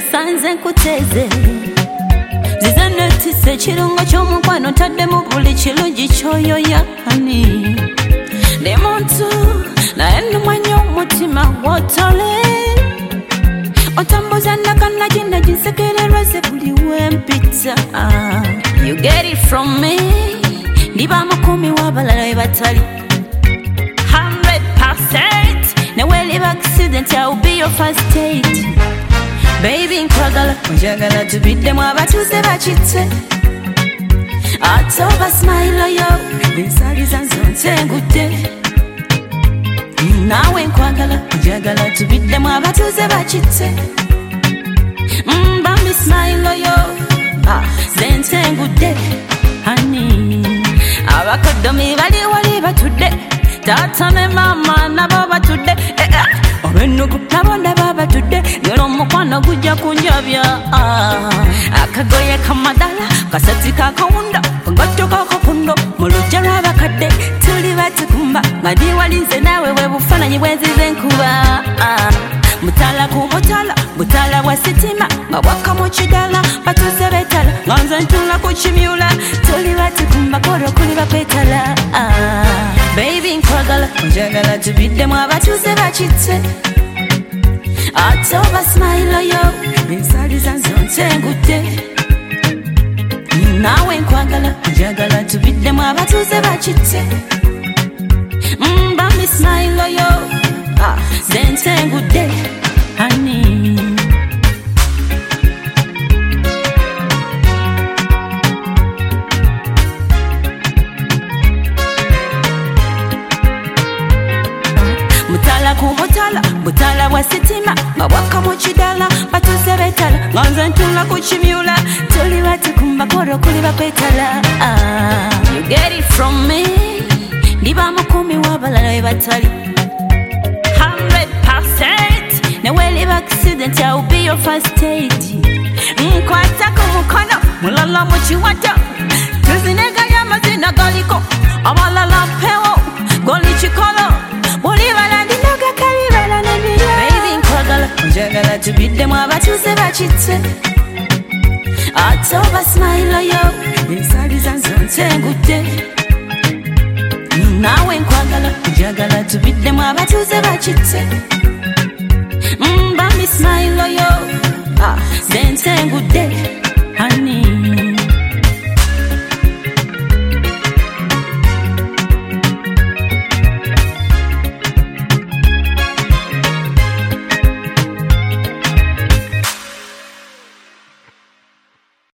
sanze nkuteze zize netise ekirungo ky'omukwano taddemu buli kirungi ky'oyoya hani ndi muntu naye nnumanya omutima wotole otambuza nakanagi nsekererweze buli wempita you get it from me ndiba makumi w'abalala we batali 100% neweliba accident I'll be your first aid baby nkwagala onjagala tubiddemu abatuuze bakitse ate oba smile yo bensaliza nzonsengudde nawe nkwagala onjagala tubiddemu abatuuze bakitse bambi smile yo zensengudde hani abakadomi bali wali batudde taata ne mama nabo batudde obennugu nabo ndaba batudde yono omukwano gujja kunjabya akagoye kamadala kasati kakawunda kagatto kakapundo mu lujja lw'abakadde tuli batukumba nga ndi walinze naawe we bufaananyi bwenzize enkuba mutala ku mutala butala bwa sitima nga bwaka mu kidala batuze betala nga nze ntula ku kimyula tuli batukumba kolo kuli bakwetala baby nkwagala onjagala tubiddemu abatuuze bakitse ate oba smile yo ensaliza nzonsengudde nawe nkwagala onjagala tubiddemu abatuuze bakitse bambi smile yo zensengudde hani mutala ku mutala butala bwa sitima nga bwaka mu kidala batuze betala nga nze ntula ku kimyula tuli batukumba kolo kuli bakwetala you get it from me ndiba makumi w'abalala we batali 100% neweliba accident I'll be your first aid nkwata ku mukono mulala mu kiwato tuzineganya amazina galiko abalala mpewo goli kikolo bulibala ndinoga kalibala nebira baby nkwagala onjagala tubiddemu abatuuze bakitse ate oba smile yo ensaliza nzonsengudde nawe nkwagala onjagala tubiddemu abatuuze bakitse bambi smile yo zensengudde hani